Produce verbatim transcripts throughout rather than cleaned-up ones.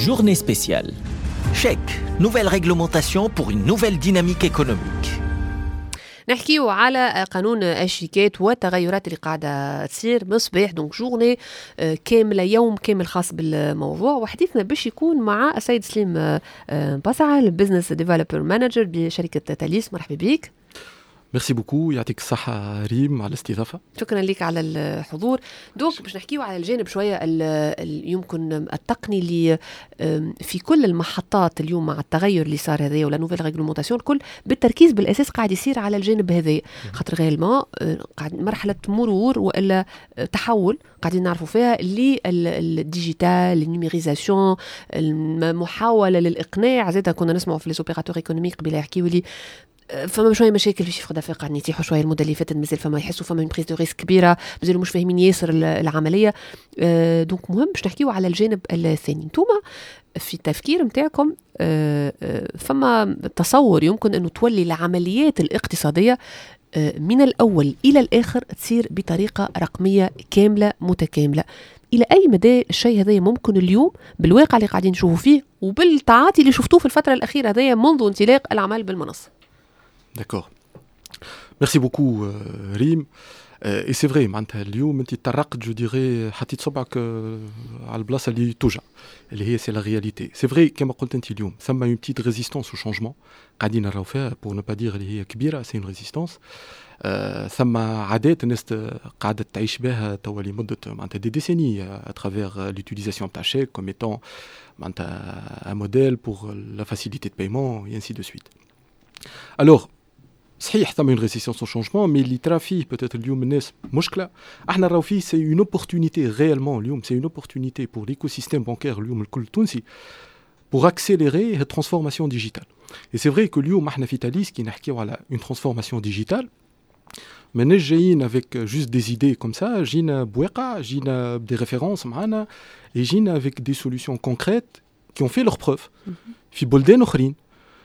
Journée spéciale. Chèque, nouvelle réglementation pour une nouvelle dynamique économique. نحكيو على قانون الشيكات والتغيرات اللي قاعدة تصير مصباح دونك جورني كاملة يوم كامل خاص بالموضوع، وحديثنا باش يكون مع السيد سليم باسعة البزنس ديفلوبر مانجر بشركة تاليس. مرحبا بك. ميرسي بوكو، يعطيك الصحة ريم على الاستضافة. شكرا لك على الحضور. دوك باش نحكيو على الجانب شوية يمكن التقني اللي في كل المحطات اليوم مع التغير اللي صار هذا ولا نوفيل ريغلومونتاسيون الكل بالتركيز بالأساس قاعد يصير على الجانب هذا، خاطر غيرما قاعد مرحلة مرور وإلا تحول قاعدين نعرفوا فيها للديجيتال النيميريزاسيون المحاولة للإقناع. زيدا كنا نسمعوا في لي اوبيراتور ايكونوميك قبل يحكيوا لي فما شويه مشاكل في شيفر دافير قاعدين يتيحوا شويه المده اللي فاتت، مازال فما يحسوا فما بريز دو ريسك كبيره، مازالوا مش فاهمين ياسر العمليه. أه دونك مهم باش نحكيو على الجانب الثاني. نتوما في التفكير نتاعكم أه أه فما تصور يمكن انه تولي العمليات الاقتصاديه أه من الاول الى الاخر تصير بطريقه رقميه كامله متكامله. الى اي مدى الشيء هذا ممكن اليوم بالواقع اللي قاعدين نشوفوا فيه وبالتعاطي اللي شفتوه في الفتره الاخيره هذه منذ انطلاق العمل بالمنصه؟ D'accord. Merci beaucoup, euh, Rim. Euh, et c'est vrai, معناتها اليوم انت تطرقت جو ديغي حطيت صبعك على البلاصه اللي توجع اللي هي سي لا رياليتي. سي فري كما قلت انت اليوم ثم اون بتيت ريزيستانس او شونجمون قاعدين نراو فيها بور نو با دير اللي هي كبيره، سي اون ريزيستانس. آه ثم عادات الناس قاعده تعيش بها توا لمده معناتها دي ديسيني اترافير لوتيليزاسيون تاع شيك كوم ايتون معناتها ان موديل بور لا فاسيليتي دو بايمون اي انسي دو سويت. Alors صحيح ثم une résistance au changement، mais اللي ترى فيه peut-être اليوم الناس مشكلة احنا نراو فيه c'est une opportunité réellement اليوم c'est une opportunité pour l'écosystème bancaire اليوم الكل تونسي pour accélérer la transformation digitale. Et c'est vrai que اليوم احنا في تاليس كي نحكيو على une transformation digitale ماناش جايين avec juste des idées comme ça، جينا بواقع، جينا بدي références معانا et جينا avec des solutions concrètes qui ont fait leurs preuves في بلدان أخرين.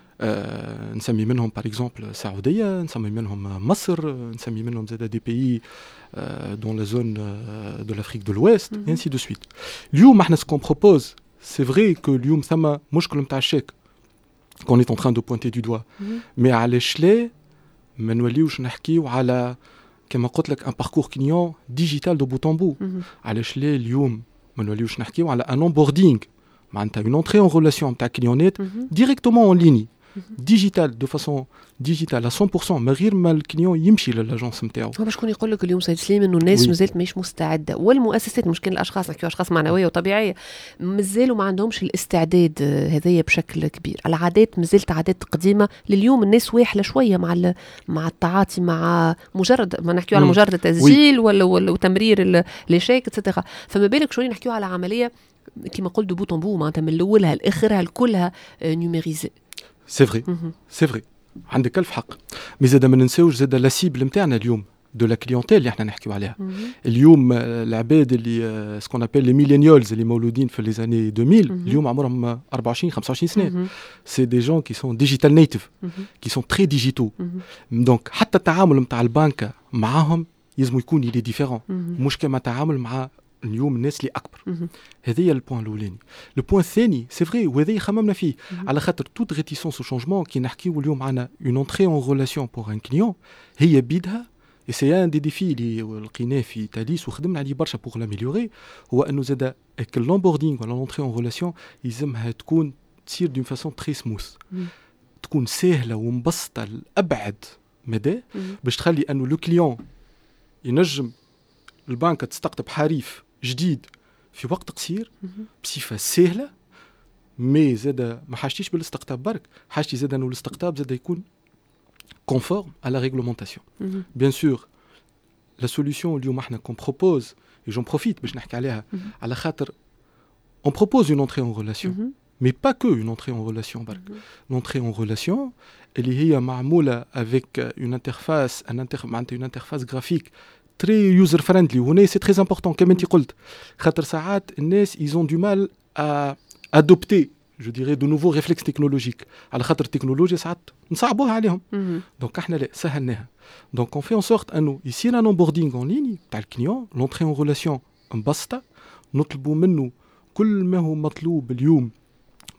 Euh, نسمي منهم par exemple السعودية، نسمي منهم مصر، نسمي منهم زاد des pays euh, dans la zone euh, de l'Afrique de l'Ouest et ainsi de suite. اليوم احنا ce qu'on propose c'est vrai que اليوم ثم مشكل نتاع الشيك qu'on est en train de pointer du doigt mais علاش لا ما نوليوش نحكيو على كما قلت لك un parcours client digital de bout en bout. علاش لا اليوم ما نوليوش نحكيو على un onboarding معناتها une entrée en relation نتاع كليونات directement en ligne ديجيتال دو فاسون ديجيتال على مية بالمية من غير ما الكليون يمشي للاجونس نتاعو. هو شكون يقول لك اليوم سيد سليم انه الناس مازالت ماهيش مستعده والمؤسسات مش كان الاشخاص نحكيو اشخاص معنويه وطبيعيه مازالوا ما عندهمش الاستعداد هذايا بشكل كبير. العادات مازالت عادات قديمه لليوم، الناس واحله شويه مع مع التعاطي مع مجرد ما نحكيو على مجرد التسجيل ولا ولا تمرير الشيك اتسيتيرا. فما بالك شويه نحكيو على عمليه كما قلت دو بوت ان بو معناتها من الاولها لاخرها كلها نيميريزي. سي فري سي فري عندك الف حق، مي زاد ما ننساوش زاد لا سيبل نتاعنا اليوم دو لا كليونتيل اللي احنا نحكيو عليها اليوم. العباد اللي سكون ابل لي ميلينيولز اللي مولودين في لي زاني ألفين اليوم عمرهم أربعة وعشرين خمسة وعشرين سنه، سي دي جون كي سون ديجيتال نيتيف كي سون تري ديجيتو. دونك حتى التعامل نتاع البنكه معاهم يلزم يكون لي ديفيرون، مش كما تعامل مع اليوم الناس اللي اكبر. هذه هي البوان الاولاني. البوان الثاني سي فري وهذا خممنا فيه على خاطر توت ريتيسونس او شونجمون كي نحكيو اليوم عنا اون انتري اون ريلاسيون بور ان كليون هي بيدها اي سي ان دي ديفي اللي لقيناه في تاليس وخدمنا عليه برشا بور لاميليوري، هو انه زاد اللونبوردينغ ولا لونتري اون ريلاسيون يلزمها تكون تصير دون فاسون تري سموث، تكون سهله ومبسطه لابعد مدى باش تخلي انه لو كليون ينجم البنكه تستقطب حريف جديد في وقت قصير بصفه سهله. مي زاد ما حاجتيش بالاستقطاب برك، حاجتي زاد انه الاستقطاب زاد يكون كونفورم على ريغلومونتاسيون. بيان سور لا سوليوشن اليوم احنا كون بروبوز اي جون بروفيت باش نحكي عليها على خاطر اون بروبوز اون انتري اون ريلاسيون مي با كو اون انتري اون ريلاسيون برك. لونتري اون ريلاسيون اللي هي معموله افيك اون انترفاس ان انتر معناتها اون انترفاس جرافيك très user friendly. وهنا c'est très important كما انت قلت خاطر ساعات الناس ils ont du mal à adopter je dirais de nouveaux réflexes technologiques على خاطر التكنولوجيا ساعات نصعبوها عليهم. دونك احنا لا سهلناها. دونك on fait en sorte انه يصير un onboarding en ligne تاع الكليون، l'entrée en relation مبسطه، نطلبوا منه كل ما هو مطلوب اليوم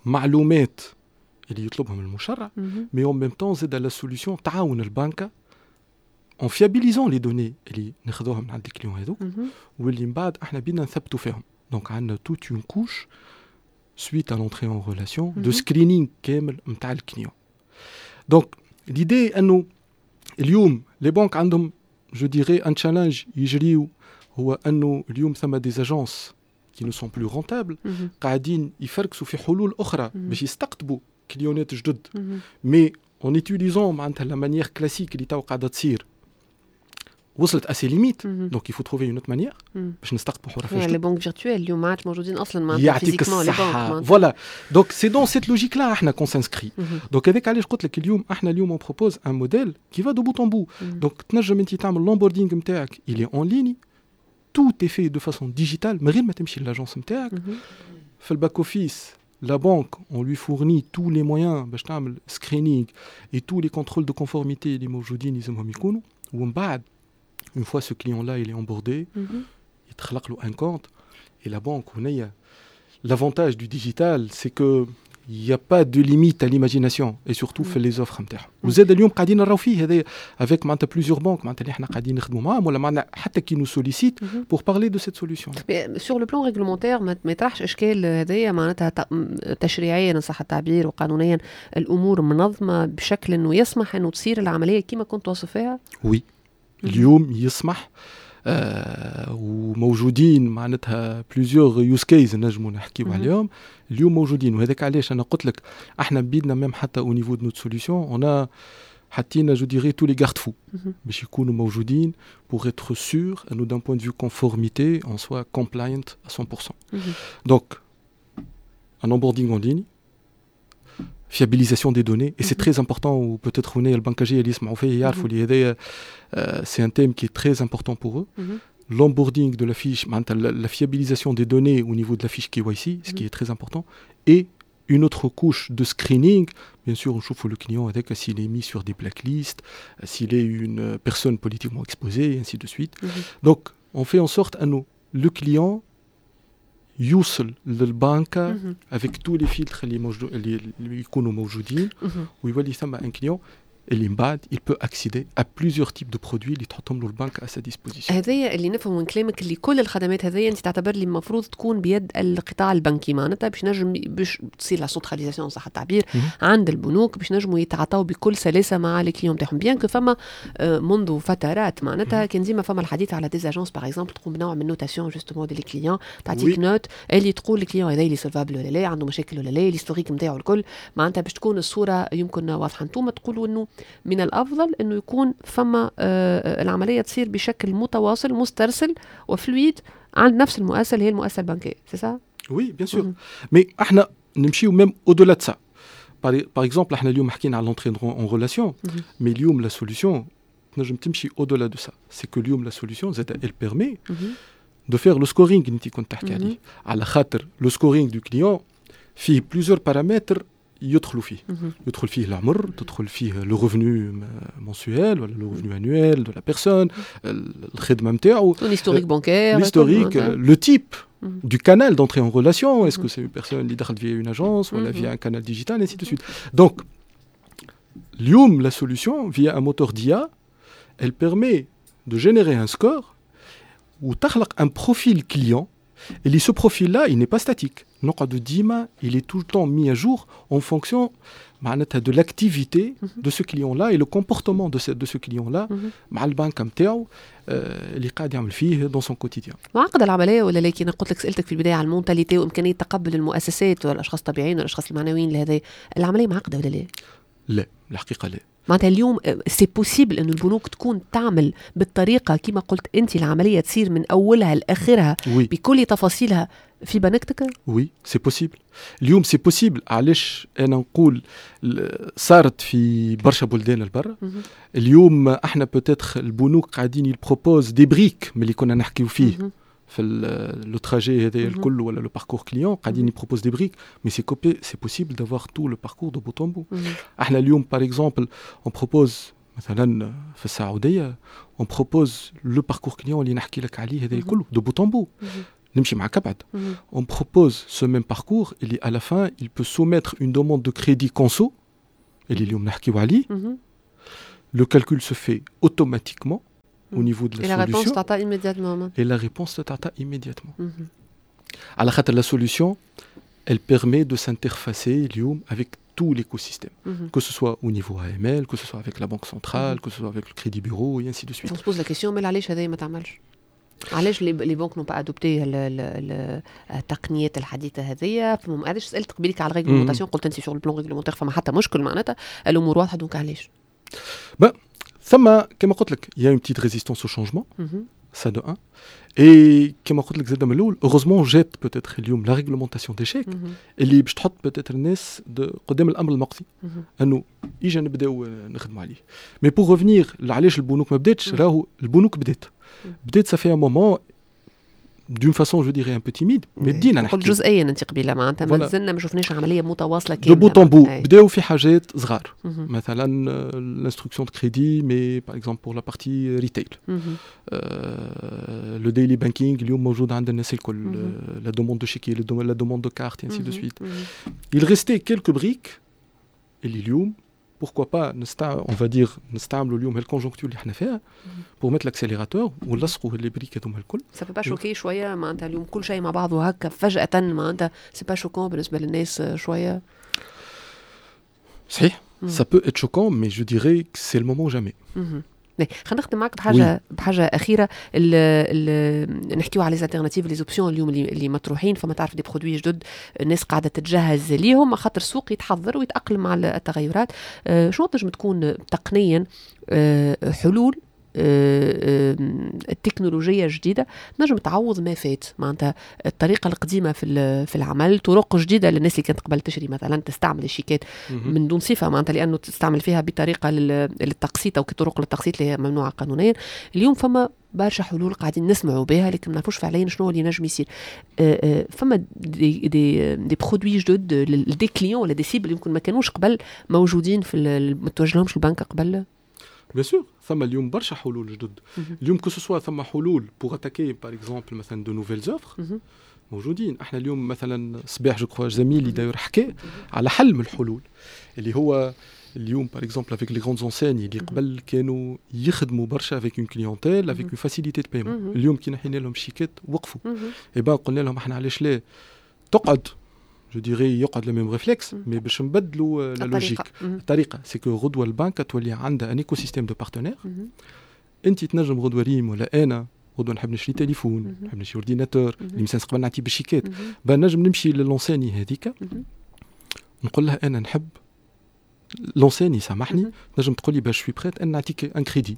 معلومات اللي يطلبهم المشرع mais en même temps زاد la solution تعاون البنكة en fiabilisant les données اللي ناخذوها من عند الكليون هذوك واللي من بعد احنا بينا نثبتوا فيهم. Donc عندنا toute une couche suite à l'entrée en relation de screening كامل نتاع الكليون. Donc l'idée انه اليوم les banques عندهم je dirais un challenge يجريو هو انه اليوم ثم des agences qui ne sont plus rentables قاعدين يفركسوا في حلول اخرى باش يستقطبوا كليونات جدد mais en utilisant معناتها la manière classique اللي تو قاعده تصير وصلت à ses limites donc il faut trouver une autre manière باش نستقطبوا حرفاء جدد. les banques virtuelles اليوم ما عادش موجودين اصلا معناتها فيزيكمون les banques. Voilà. Donc c'est dans cette logique là احنا qu'on s'inscrit. Donc avec علاش قلت لك اليوم احنا اليوم on propose un modèle qui va de bout en bout. Donc تنجم انت تعمل l'onboarding نتاعك il est en ligne. Tout est fait de façon digitale, mais rien ne t'empêche l'agence نتاعك. في الباك اوفيس la banque on lui fournit tous les moyens باش تعمل screening et tous les contrôles de conformité اللي موجودين يلزمهم يكونوا ومن بعد une fois ce client là il est embordé يتخلق له un compte et la banque هنايا l'avantage du digital c'est que il n'y a pas de limite à l'imagination et surtout في les offres نتاعهم. وزاد اليوم قاعدين نراو فيه هذا avec معناتها plusieurs banques معناتها اللي احنا قاعدين نخدموا معاهم ولا معنا حتى qui nous sollicitent pour parler de cette solution. sur le plan réglementaire ما يطرحش اشكال هذايا معناتها تشريعيا ان صح التعبير وقانونيا الامور منظمه بشكل انه يسمح انه تصير العمليه كما كنت وصفها؟ oui اليوم يسمح آه وموجودين معناتها بليزيور يوز كيز نجموا نحكيو عليهم اليوم موجودين وهذاك علاش انا قلت لك احنا بيدنا ميم حتى او نيفو دو نوت سوليوشن انا حطينا جو ديري تو لي غارد فو باش يكونوا موجودين pour être sûr انه d'un point de vue conformité on soit compliant à cent pour cent. Donc un onboarding en ligne, fiabilisation des données et c'est très important ou peut-être هنا البنكاجيه اللي يسمعوا فيه يعرفوا اللي هذايا c'est un thème qui est très important pour eux. L'onboarding de la fiche, la fiabilisation des données au niveau de la fiche K Y C, ce qui est très important, et une autre couche de screening. Bien sûr, on chauffe le client avec s'il est mis sur des blacklists, s'il est une personne politiquement exposée, et ainsi de suite. Donc, on fait en sorte à nous, le client يوصل للبنكة avec tous les filtres اللي موجود اللي يكونوا موجودين ويولي ثم un client اللي من بعد il peut accéder à plusieurs types de produits اللي تحطهم له البنك à sa disposition. هذايا اللي نفهم من كلامك اللي كل الخدمات هذيا انت تعتبر لي المفروض تكون بيد القطاع البنكي معناتها باش نجم باش تصير لا سنتراليزاسيون صح التعبير عند البنوك باش نجموا يتعاطوا بكل سلاسه مع لي كليون تاعهم بيان كو فما منذ فترات معناتها كان ديما فما الحديث على دي اجونس باغ اكزومبل تقوم بنوع من نوتاسيون جوستومون دي لي كليون تعطيك نوت اللي تقول الكليون هذا اللي سولفابل ولا لا عنده مشاكل ولا لا الهيستوريك نتاعو الكل معناتها باش تكون الصوره يمكن واضحه. انتم تقولوا انه من الافضل انه يكون فما آه العمليه تصير بشكل متواصل مسترسل وفلويد عند نفس المؤسسه اللي هي المؤسسه البنكيه سي سا؟ وي بيان سور مي احنا نمشيو ميم او دولا دو سا باغ اكزومبل احنا اليوم حكينا على لونتري اون ريلاسيون مي اليوم لا سوليوشن تنجم تمشي او دولا دو سا سي كو اليوم لا سوليوشن زاد ال بيرمي دو فير لو سكورينغ اللي انت كنت تحكي عليه على خاطر لو سكورينغ دو كليون فيه بليزيور بارامتر يدخلوا فيه يدخل فيه العمر تدخل فيه لو ريفونو منسويل ولا لو ريفونو انويل دو لا بيرسون الخدمه نتاعو l'historique bancaire l'historique le type du canal d'entrée en relation est-ce que c'est une personne qui دخلت via une agence ou via un canal digital et ainsi de suite. Donc اليوم la solution via un moteur d'I A elle permet de générer un score ou تخلق un profil client et ce profil là il n'est pas statique. نقعد ديما il est tout le temps mis à jour en fonction معناتها de l'activité de ce client là et le comportement de ce de ce client là مع البنك نتاعو اللي قاعد يعمل فيه dans son quotidien. معقده العمليه ولا لكن انا قلت لك سالتك في البدايه على المونتاليتي وامكانيه تقبل المؤسسات والاشخاص الطبيعيين والاشخاص المعنويين لهذا العمليه معقده ولا لا؟ لا الحقيقه لا. معناتها اليوم سي بوسيبل انه البنوك تكون تعمل بالطريقه كما قلت انت العمليه تصير من اولها لاخرها oui. بكل تفاصيلها في بنكتك؟ وي سي بوسيبل اليوم سي بوسيبل. علاش انا نقول صارت في برشا بلدان البر اليوم احنا بوتيتر البنوك قاعدين يبروبوز دي بريك ملي كنا نحكيو فيه في لو تراجي هذا الكل ولا لو باركور كليون قاعدين يبروبوز دي بريك مي سي كوبي سي بوسيبل دافوار تو لو باركور دو بوت اون بو. احنا اليوم باغ اكزومبل اون بروبوز مثلا في السعوديه اون بروبوز لو باركور كليون اللي نحكي لك عليه هذا الكل دو بوت اون بو نمشي معك أبعد. On propose ce même parcours اللي à la fin il peut soumettre une demande de crédit conso اللي اليوم نحكيو عليه. Le calcul se fait automatiquement au niveau de la et solution. La réponse t'attend immédiatement. Et la réponse t'attend immédiatement. À la خاطر la solution, elle permet de s'interfacer اليوم avec tout l'écosystème, mm-hmm. que ce soit au niveau A M L, que ce soit avec la banque centrale, mm-hmm. que ce soit avec le crédit bureau, et ainsi de suite. On se pose la question, mais علاش هذا ما تعملش؟ علاش les banques n'ont pas adopté التقنيات الحديثة هذيا؟ علاش سألت قبيلك على الريغلومونتاسيون قلت أنت sur le plan réglementaire فما حتى مشكل معناتها الأمور واضحة دونك علاش؟ Ben, ثم كما قلت لك il y a une petite résistance au changement, mm-hmm. ça de un. Et كما قلت لك زاد من الأول heureusement جات peut-être اليوم la réglementation des chèques mm-hmm. اللي باش تحط peut-être الناس قدام الأمر المقضي mm-hmm. أنه إجا نبداو نخدموا عليه. Mais pour revenir علاش البنوك ما بداتش mm-hmm. راهو البنوك بدات mm-hmm. بدات ça fait un moment d'une façon je dirais un peu timide mais بدينا نحكي جزئيا انت قبيله معناتها ما زلنا ما شفناش عمليه متواصله كامله دو بوت ان بو بداو في حاجات صغار مثلا l'instruction de crédit mais par exemple pour la partie retail le daily banking اليوم موجود عند الناس الكل la demande de chéquier la demande de carte et ainsi de suite. Il restait quelques briques اللي اليوم pourquoi pas نستع... on va dire نستعملوا اليوم هالكونجونكتور اللي احنا فيها pour mettre l'accélérateur ونلصقوا هاللي بريك هذوما الكل. ça peut pas choquer شويه معناتها اليوم كل شيء مع بعضه هكا فجأة معناتها c'est pas choquant بالنسبه للناس شويه. صحيح ça peut être choquant mais je dirais que c'est le moment ou jamais. خلينا نختم معك بحاجه oui. بحاجه اخيره نحكيو على ليزالتيرناتيف لي زوبسيون اليوم اللي, اللي مطروحين فما تعرف دي برودوي جدد الناس قاعده تتجهز ليهم خاطر السوق يتحضر ويتاقلم مع التغيرات. أه شنو تنجم تكون تقنيا أه حلول التكنولوجية جديدة نجم تعوض ما فات معناتها الطريقة القديمة في في العمل طرق جديدة للناس اللي كانت قبل تشري مثلا تستعمل الشيكات من دون صفة معناتها لأنه تستعمل فيها بطريقة للتقسيط أو كطرق للتقسيط اللي هي ممنوعة قانونيا. اليوم فما برشا حلول قاعدين نسمعوا بها لكن ما نعرفوش فعليا شنو اللي نجم يصير. فما دي دي دي برودوي جدد لدي كليون ولا دي سيبل يمكن ما كانوش قبل موجودين في ما توجهلهمش البنك قبل. Bien sûr, ثم اليوم برشا حلول جدد. اليوم que ce soit ثم حلول pour attaquer par exemple مثلا de nouvelles offres موجودين. احنا اليوم مثلا صباح جو كخوا زميلي داير حكى على حل من الحلول اللي هو اليوم par exemple avec les grandes enseignes اللي قبل كانوا يخدموا برشا avec une clientèle avec une facilité de paiement. اليوم كي نحينا لهم شيكات وقفوا. et ben قلنا لهم احنا علاش لا تقعد je dirais يقعد le même réflexe mais باش نبدلوا la logique. الطريقة c'est que غدوة البنك تولي عندها un écosystème de partenaires. انت تنجم غدوة ريم ولا انا غدوة نحب نشري تليفون نحب نشري اورديناتور اللي مثلا قبل نعطي بالشيكات بقى نجم نمشي للونساني هذيك نقول لها انا نحب لونساني سامحني نجم تقول لي باش شوي بريت ان نعطيك ان كريدي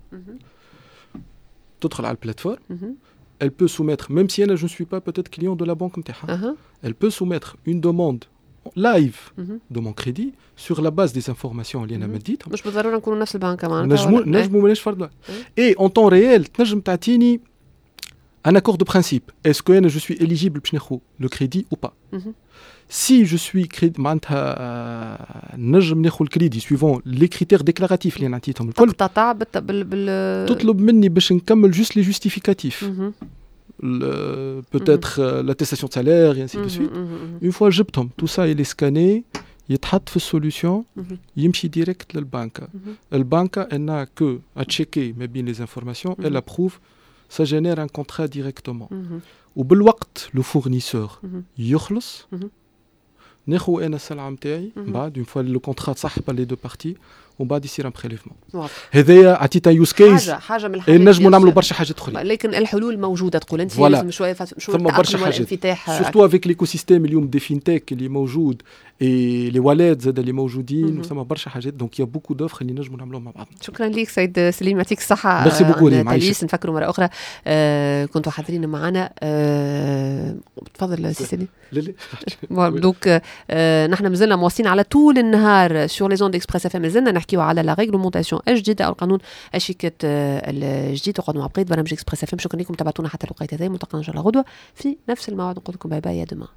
تدخل على البلاتفورم. Elle peut soumettre, même si elle, je ne suis pas peut-être client de la banque, uh-huh. elle peut soumettre une demande live uh-huh. de mon crédit sur la base des informations اللي أنا مديت. مش بالضرورة نكونوا نفس البنك معناتها. نجموا نجموا ماناش فرض. Et en temps réel تنجم تعطيني un accord de principe. Est-ce que je suis éligible باش ناخذ le crédit ou pas? Uh-huh. Si je suis crédit معناتها نجم ناخذ الكريدي suivant les critères déclaratifs اللي نعطيتهم الكل. تقطع بال بال تطلب مني باش نكمل juste les justificatifs. Le, peut-être mm-hmm. euh, l'attestation de salaire et ainsi mm-hmm. de suite. Mm-hmm. Une fois جبتهم tout ça il est scanné يتحط في السوليوشن يمشي ديريكت للبنكة. البنكة elle n'a que à checker ما بين les informations elle approuve ça génère un contrat directement. وبالوقت le fournisseur يخلص ناخذ انا السلعه نتاعي بعد اون فوا لو كونترا صح بار لي دو بارتي ومن بعد يصير ان بريليفمون. هذايا عطيتها يوز كيس حاجه حاجه من الحاجات نجموا نعملوا برشا حاجات اخرين لكن الحلول موجوده تقول انت لازم شويه شويه ثم برشا حاجات سورتو افيك ليكو سيستيم اليوم دي فينتك اللي موجود اي لي واليت زاد اللي موجودين وثم برشا حاجات دونك يا بوكو دوفر اللي نجموا نعملوهم مع بعضنا. شكرا ليك سيد سليم يعطيك الصحه. ميرسي بوكو ريم. نفكروا مره اخرى آه كنتوا حاضرين معنا آه تفضل سي سليم. لا لا دونك آه نحن مازلنا مواصلين على طول النهار سور لي زون ديكسبريس اف ام مازلنا نحكيو على لا ريغلومونتاسيون الجديده او القانون الشيكات الجديد وقعدوا مع بقيه برامج اكسبريس اف ام. شكرا لكم تابعتونا حتى الوقت هذا ملتقانا ان شاء الله غدوه في نفس الموعد نقول لكم باي باي يا دما.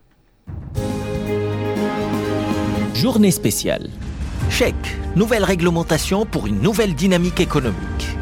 Journée spéciale. Chèque, nouvelle réglementation pour une nouvelle dynamique économique.